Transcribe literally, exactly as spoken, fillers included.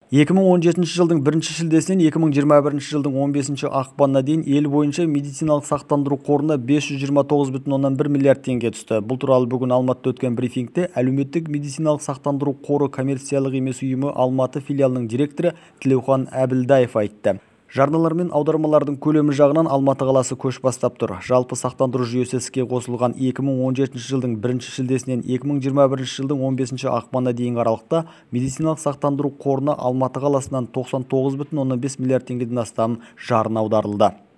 екі мың он жетінші жылдың бірінші шілдесінен екі мың жиырма бірінші жылдың он бесінші ақпанына дейін ел бойынша медициналық сақтандыру қорына бес жүз жиырма тоғыз бүтін оннан бір миллиард теңге түсті. Бұл туралы бүгін Алматыда өткен брифингте әлеуметтік медициналық сақтандыру қоры коммерциялық емес ұйымы Алматы филиалының директоры Тілеухан Әбілдаев айтты. Жарналар мен аудармалардың көлемі жағынан Алматы қаласы көш бастап тұр. Жалпы сақтандыру жүйесі іске қосылған екі мың он жетінші жылдың бірінші шілдесінен екі мың жиырма бірінші жылдың он бесінші ақпанына дейінгі аралықта медициналық сақтандыру қорына Алматы қаласынан тоқсан тоғыз бүтін оннан бес миллиард теңгеден астам жарна аударылды.